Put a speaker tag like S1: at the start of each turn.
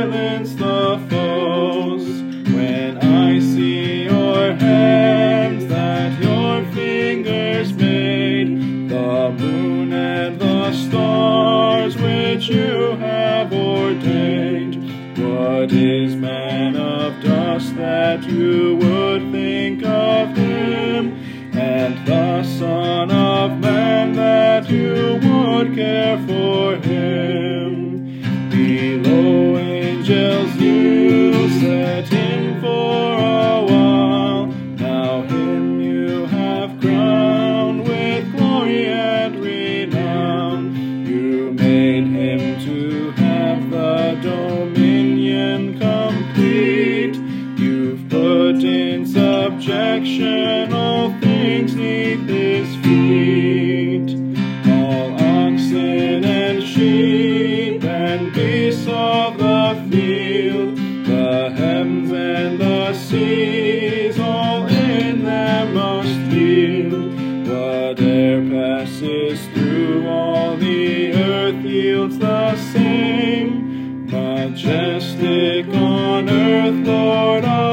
S1: silence the foes. When I see your hands that your fingers made, the moon and the stars which you have ordained, what is man of dust that you would think of him, and the Son of Man that you would care for him? Below angels you set him for a while, now him you have crowned with glory and renown. You made him to have the dominion complete. You've put in subjection all things neath his feet. All oxen and sheep and beasts of the field, the heavens and the seas, all in them must yield. Whate'er passes through all the earth yields the same. Majestic on earth, Lord of